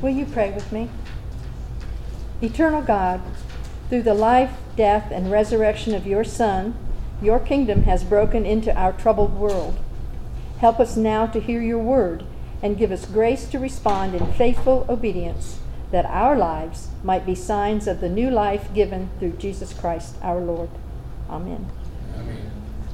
Will you pray with me? Eternal God, through the life, death, and resurrection of your Son, your kingdom has broken into our troubled world. Help us now to hear your word and give us grace to respond in faithful obedience, that our lives might be signs of the new life given through Jesus Christ our Lord. Amen. Amen.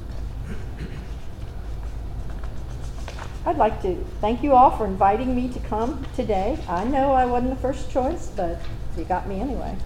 I'd like to thank you all for inviting me to come today. I know I wasn't the first choice, but you got me anyway.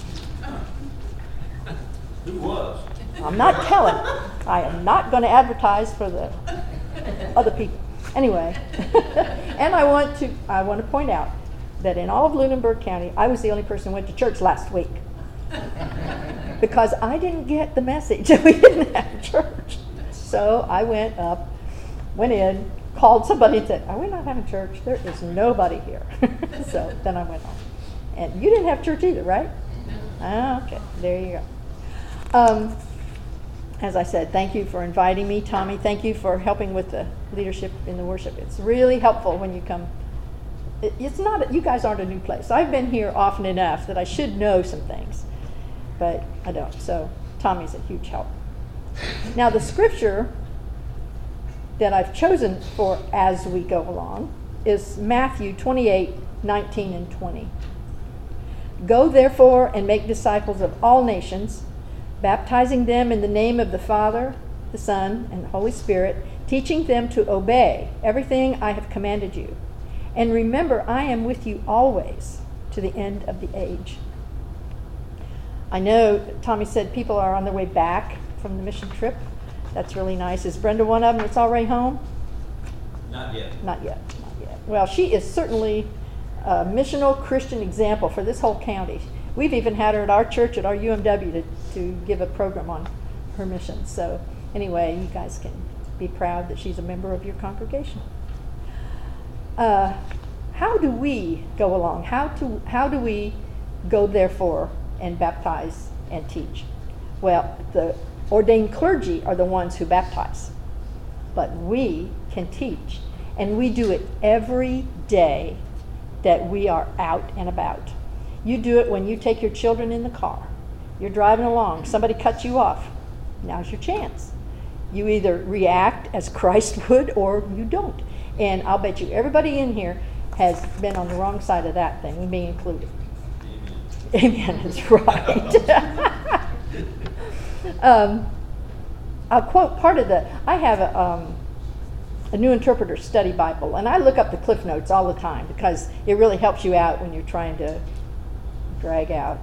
Who was? I'm not telling. I am not going to advertise for the other people. Anyway, and I want to point out that in all of Lunenburg County, I was the only person who went to church last week because I didn't get the message that we didn't have church. So I went in, called somebody and said, "Are we not having church? There is nobody here." So then I went home. And you didn't have church either, right? Okay, there you go. As I said, thank you for inviting me. Tommy, thank you for helping with the leadership in the worship. It's really helpful when you come. It's not, you guys aren't a new place. I've been here often enough that I should know some things, but I don't. So Tommy's a huge help. Now the scripture that I've chosen for as we go along is Matthew 28:19 and 20. Go therefore and make disciples of all nations, baptizing them in the name of the Father, the Son, and the Holy Spirit, teaching them to obey everything I have commanded you. And remember, I am with you always to the end of the age. I know Tommy said people are on their way back from the mission trip. That's really nice. Is Brenda one of them that's already home? Not yet. Not yet. Well, she is certainly a missional Christian example for this whole county. We've even had her at our church at our UMW to give a program on her mission. So anyway, you guys can be proud that she's a member of your congregation. How do we go along? How do we go therefore and baptize and teach? Well, the ordained clergy are the ones who baptize, but we can teach, and we do it every day that we are out and about. You do it when you take your children in the car. You're driving along, somebody cuts you off. Now's your chance. You either react as Christ would or you don't. And I'll bet you everybody in here has been on the wrong side of that thing, me included. Amen, that's right. I'll quote part of I have a New Interpreter Study Bible, and I look up the Cliff Notes all the time because it really helps you out when you're trying to drag out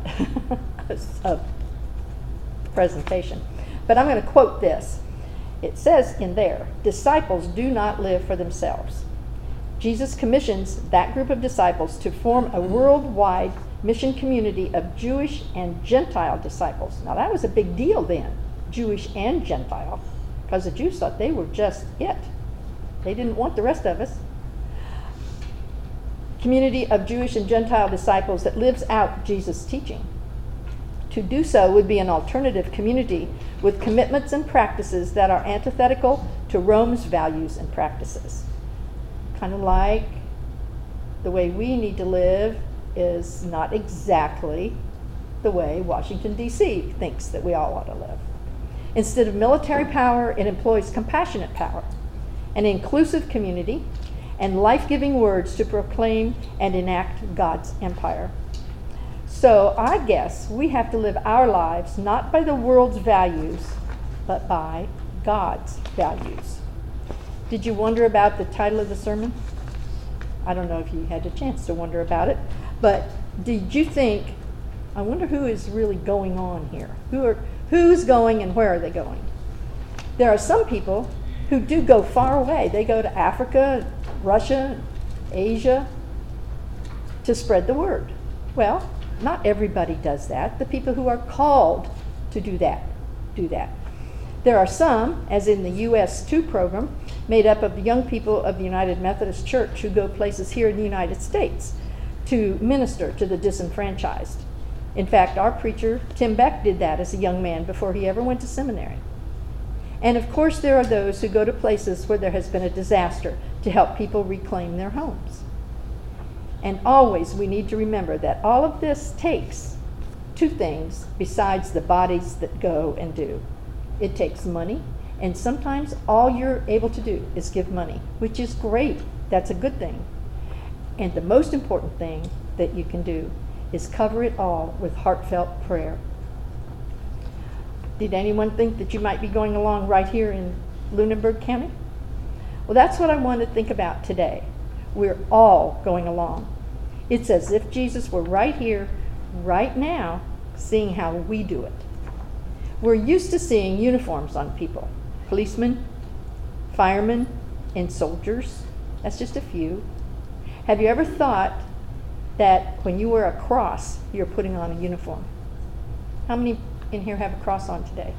a presentation. But I'm going to quote this. It says in there, disciples do not live for themselves. Jesus commissions that group of disciples to form a worldwide mission community of Jewish and Gentile disciples. Now that was a big deal then, Jewish and Gentile, because the Jews thought they were just it. They didn't want the rest of us. Community of Jewish and Gentile disciples that lives out Jesus' teaching. To do so would be an alternative community with commitments and practices that are antithetical to Rome's values and practices. Kind of like the way we need to live is not exactly the way Washington, D.C. thinks that we all ought to live. Instead of military power, it employs compassionate power, an inclusive community, and life-giving words to proclaim and enact God's empire. So I guess we have to live our lives not by the world's values, but by God's values. Did you wonder about the title of the sermon? I don't know if you had a chance to wonder about it, but did you think, I wonder who is really going on here? Who's going and where are they going? There are some people who do go far away. They go to Africa, Russia, Asia to spread the word. Well, not everybody does that. The people who are called to do that, do that. There are some, as in the US2 program, made up of the young people of the United Methodist Church who go places here in the United States to minister to the disenfranchised. In fact, our preacher, Tim Beck, did that as a young man before he ever went to seminary. And of course, there are those who go to places where there has been a disaster to help people reclaim their homes. And always we need to remember that all of this takes two things besides the bodies that go and do. It takes money, and sometimes all you're able to do is give money, which is great. That's a good thing. And the most important thing that you can do is cover it all with heartfelt prayer. Did anyone think that you might be going along right here in Lunenburg County? Well, that's what I want to think about today. We're all going along. It's as if Jesus were right here, right now, seeing how we do it. We're used to seeing uniforms on people. Policemen, firemen, and soldiers. That's just a few. Have you ever thought that when you wear a cross, you're putting on a uniform? How many in here have a cross on today?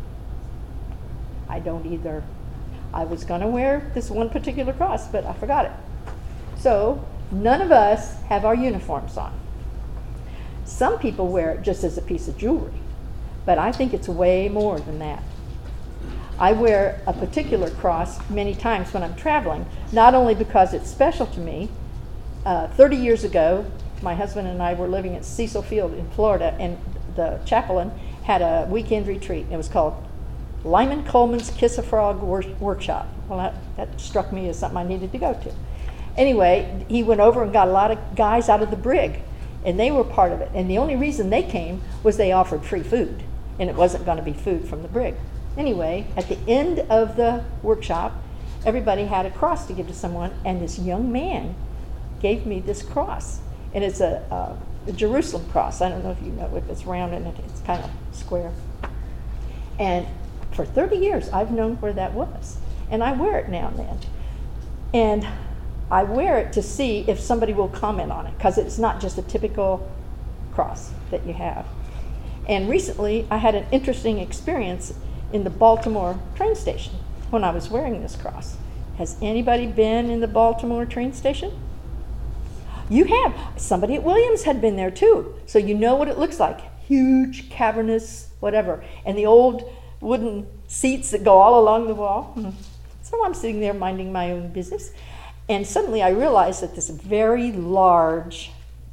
I don't either. I was going to wear this one particular cross, but I forgot it. So none of us have our uniforms on. Some people wear it just as a piece of jewelry, but I think it's way more than that. I wear a particular cross many times when I'm traveling, not only because it's special to me. 30 years ago, my husband and I were living at Cecil Field in Florida, and the chaplain had a weekend retreat. It was called Lyman Coleman's Kiss a Frog Workshop. Well, that struck me as something I needed to go to. Anyway, he went over and got a lot of guys out of the brig, and they were part of it. And the only reason they came was they offered free food, and it wasn't going to be food from the brig. Anyway, at the end of the workshop, everybody had a cross to give to someone, and this young man gave me this cross. And it's a Jerusalem cross. I don't know if you know if it's round and it's kind of square. And for 30 years, I've known where that was. And I wear it now and then. And I wear it to see if somebody will comment on it, because it's not just a typical cross that you have. And recently, I had an interesting experience in the Baltimore train station when I was wearing this cross. Has anybody been in the Baltimore train station? You have. Somebody at Williams had been there too. So you know what it looks like. Huge, cavernous, whatever. And the old wooden seats that go all along the wall. So I'm sitting there minding my own business. And suddenly I realized that this very large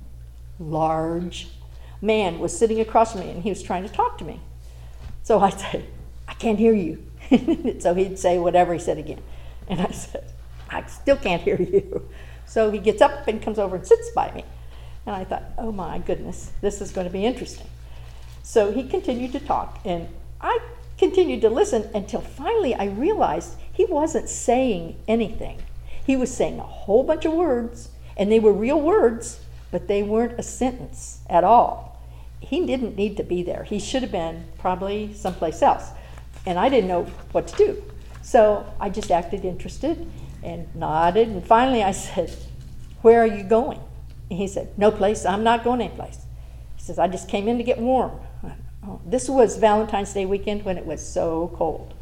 man was sitting across from me, and he was trying to talk to me. So I said, I can't hear you. So he'd say whatever he said again. And I said, I still can't hear you. So he gets up and comes over and sits by me. And I thought, oh my goodness, this is going to be interesting. So he continued to talk, and I continued to listen until finally I realized he wasn't saying anything. He was saying a whole bunch of words, and they were real words, but they weren't a sentence at all. He didn't need to be there. He should have been probably someplace else. And I didn't know what to do. So I just acted interested and nodded. And finally I said, where are you going? And he said, no place. I'm not going anyplace. He says, I just came in to get warm. This was Valentine's Day weekend when it was so cold.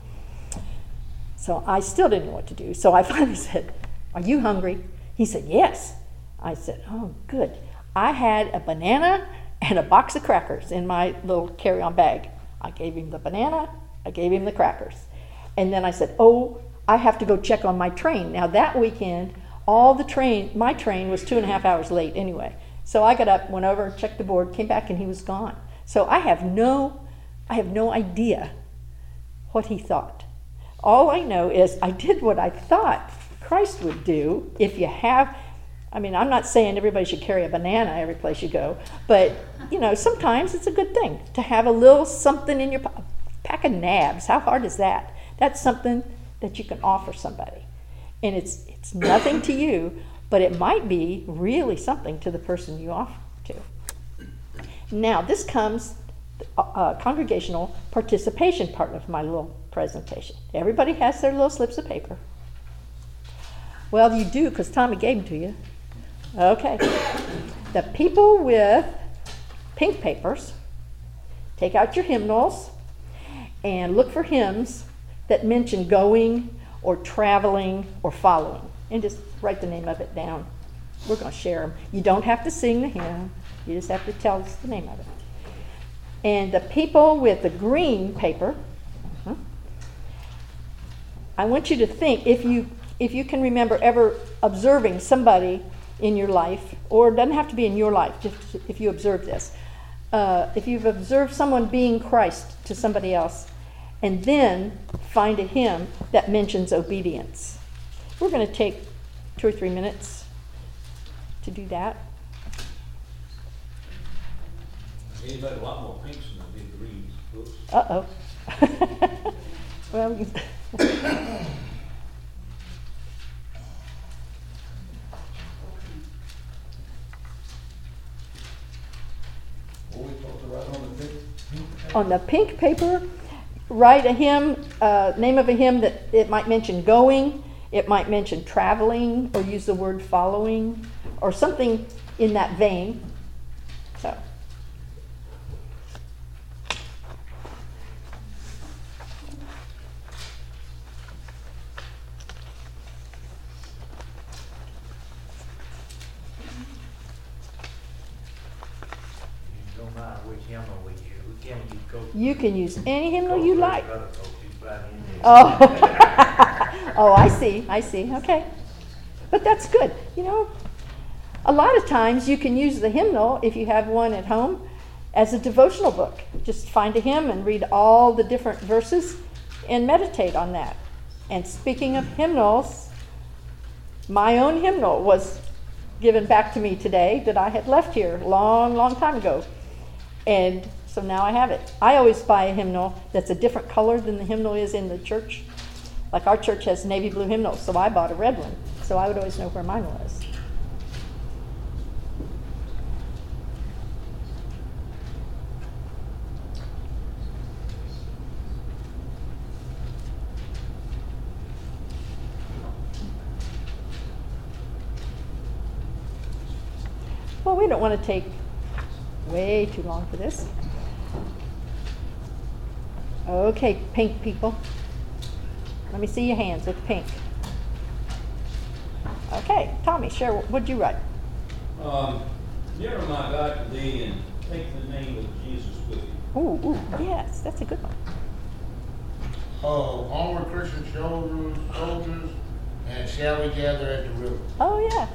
So I still didn't know what to do. So I finally said, are you hungry? He said, yes. I said, oh, good. I had a banana and a box of crackers in my little carry-on bag. I gave him the banana. I gave him the crackers. And then I said, oh, I have to go check on my train. Now that weekend, my train was 2.5 hours late anyway. So I got up, went over, checked the board, came back, and he was gone. So I have no idea what he thought. All I know is I did what I thought Christ would do if you have, I'm not saying everybody should carry a banana every place you go, but, sometimes it's a good thing to have a little something in your pack of nabs. How hard is that? That's something that you can offer somebody. And it's nothing to you, but it might be really something to the person you offer to. Now, this comes congregational participation part of my little presentation. Everybody has their little slips of paper. Well, you do, because Tommy gave them to you. Okay. The people with pink papers, take out your hymnals and look for hymns that mention going or traveling or following, and just write the name of it down. We're going to share them. You don't have to sing the hymn. You just have to tell us the name of it. And the people with the green paper, I want you to think, if you can remember ever observing somebody in your life, or it doesn't have to be in your life, just if you observe this. If you've observed someone being Christ to somebody else, and then find a hymn that mentions obedience. We're going to take 2 or 3 minutes to do that. Anybody a lot more pinks than I did greens. Oops. Uh-oh. Well, What we supposed to write on the pink? on the pink paper, write a hymn, name of a hymn that it might mention going, it might mention traveling, or use the word following, or something in that vein. So. No matter which hymnal we use, we can't use Coach. You can use any hymnal you like. Other coaches right in there. Oh, oh, I see. Okay. But that's good. You know, a lot of times you can use the hymnal, if you have one at home, as a devotional book. Just find a hymn and read all the different verses and meditate on that. And speaking of hymnals, my own hymnal was given back to me today that I had left here a long, long time ago. And so now I have it. I always buy a hymnal that's a different color than the hymnal is in the church. Like our church has navy blue hymnals, so I bought a red one. So I would always know where mine was. Well, we don't want to take way too long for this. Okay, pink people. Let me see your hands with pink. Okay, Tommy, share, what'd you write? Nearer my God to thee, and take the name of Jesus with you. Ooh, yes, that's a good one. Onward Christian soldiers, and shall we gather at the river? Oh, yeah.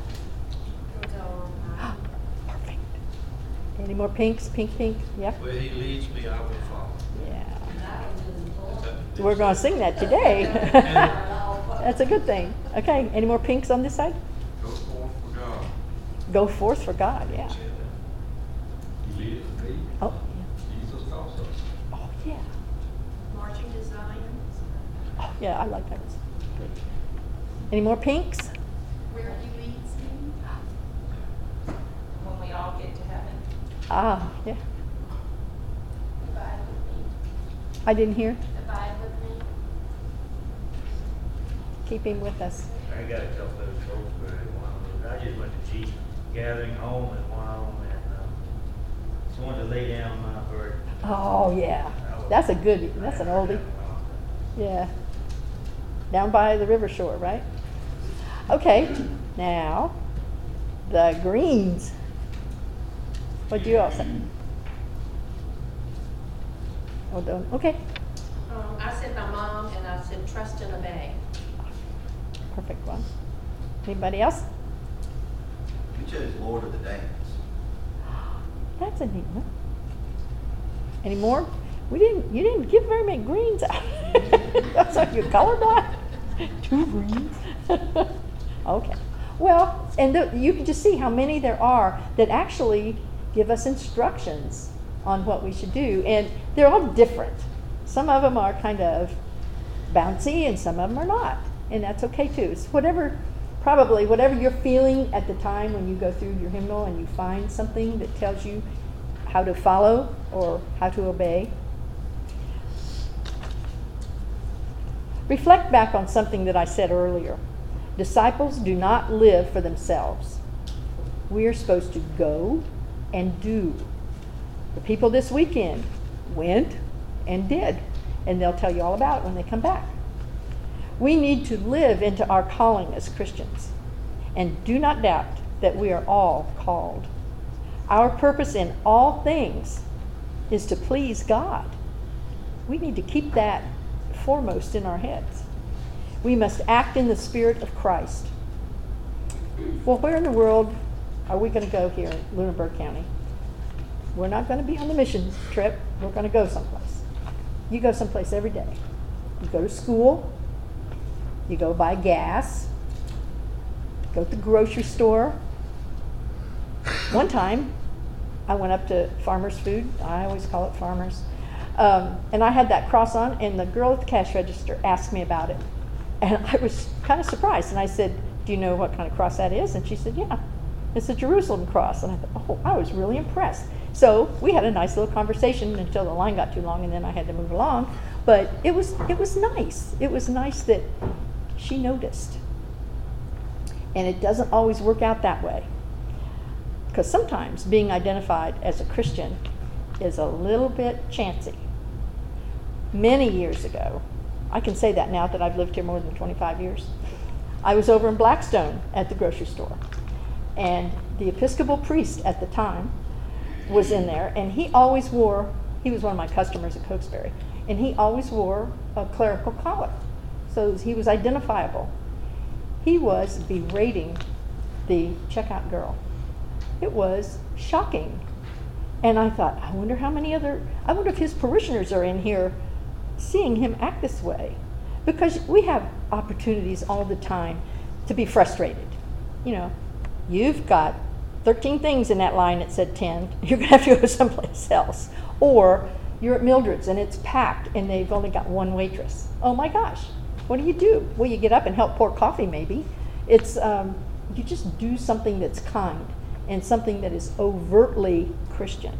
Perfect. Any more pinks? Pink, yeah? Where he leads me, I will follow. Yeah. We're going to sing that today. That's a good thing. Okay, any more pinks on this side? Go forth for God. Go forth for God, yeah. He leadeth me. Oh, Jesus also. oh yeah. Marching to Zion. Oh, yeah, I like that. Good. Any more pinks? Where he leads me. When we all get to heaven. Ah, yeah. Abide with me. I didn't hear. Abide with me. Keep him with us. I got a couple of those folks where one of those, I just went to Chief Gathering Home at one of them, and just wanted to lay down my burden. Oh, yeah. That's a good, that's an oldie. Yeah. Down by the river shore, right? Okay, now, the greens. What'd you all say? Oh, don't, okay, I said my mom, and I said trust and obey. perfect one. Anybody else? We chose Lord of the Dance. That's a neat one. Any more? You didn't give very many greens out. That's like you're colorblind. 2 greens. Okay. Well, and you can just see how many there are that actually give us instructions on what we should do. And they're all different. Some of them are kind of bouncy and some of them are not. And that's okay too. It's probably whatever you're feeling at the time when you go through your hymnal and you find something that tells you how to follow or how to obey. Reflect back on something that I said earlier. Disciples do not live for themselves. We are supposed to go and do. The people this weekend went and did, and they'll tell you all about it when they come back. We need to live into our calling as Christians, and do not doubt that we are all called. Our purpose in all things is to please God. We need to keep that foremost in our heads. We must act in the Spirit of Christ. Well, where in the world are we going to go here in Lunenburg County? We're not going to be on the mission trip. We're going to go someplace. You go someplace every day. You go to school. You go buy gas. Go to the grocery store. One time, I went up to Farmer's Food. I always call it Farmer's. And I had that cross on, and the girl at the cash register asked me about it. And I was kind of surprised. And I said, do you know what kind of cross that is? And she said, yeah, it's a Jerusalem cross. And I thought, oh, I was really impressed. So we had a nice little conversation until the line got too long, and then I had to move along. But it was nice. It was nice that she noticed. And it doesn't always work out that way. Because sometimes being identified as a Christian is a little bit chancy. Many years ago, I can say that now that I've lived here more than 25 years, I was over in Blackstone at the grocery store. And the Episcopal priest at the time was in there, and he was one of my customers at Cokesbury, and he always wore a clerical collar. So he was identifiable. He was berating the checkout girl. It was shocking. And I thought, I wonder if his parishioners are in here seeing him act this way. Because we have opportunities all the time to be frustrated. You know, you've got 13 things in that line that said 10. You're going to have to go someplace else. Or you're at Mildred's and it's packed and they've only got one waitress. Oh my gosh, what do? Well, you get up and help pour coffee maybe. It's you just do something that's kind and something that is overtly Christian.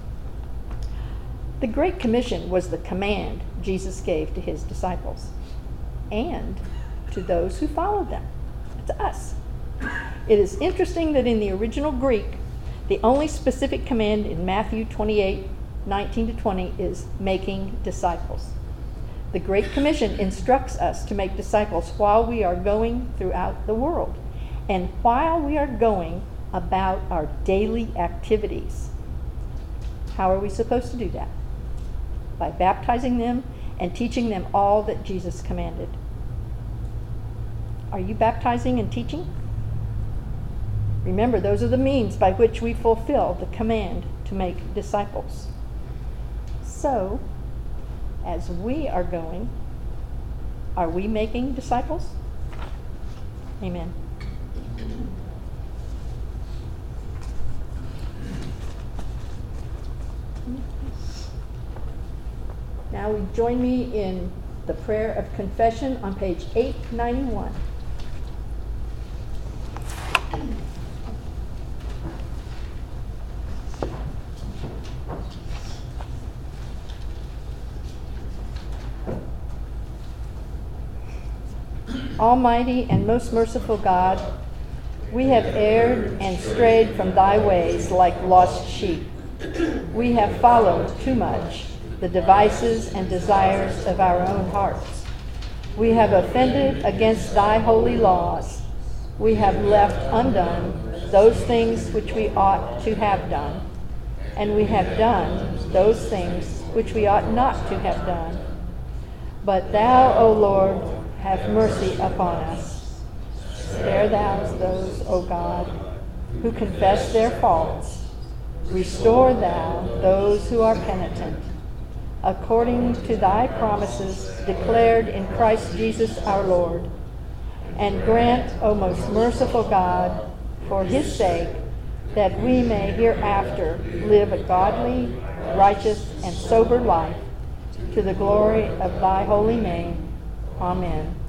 The Great Commission was the command Jesus gave to his disciples and to those who followed them, to us. It is interesting that in the original Greek, the only specific command in Matthew 28:19-20 is making disciples. The Great Commission instructs us to make disciples while we are going throughout the world and while we are going about our daily activities. How are we supposed to do that? By baptizing them and teaching them all that Jesus commanded. Are you baptizing and teaching? Remember, those are the means by which we fulfill the command to make disciples. So, as we are going, are we making disciples? Amen. Now we join me in the prayer of confession on page 891. Almighty and most merciful God, we have erred and strayed from thy ways like lost sheep. We have followed too much the devices and desires of our own hearts. We have offended against thy holy laws. We have left undone those things which we ought to have done, and we have done those things which we ought not to have done. But thou, O Lord, have mercy upon us. Spare thou those, O God, who confess their faults. Restore thou those who are penitent, according to thy promises declared in Christ Jesus our Lord. And grant, O most merciful God, for his sake, that we may hereafter live a godly, righteous, and sober life, to the glory of thy holy name. Amen.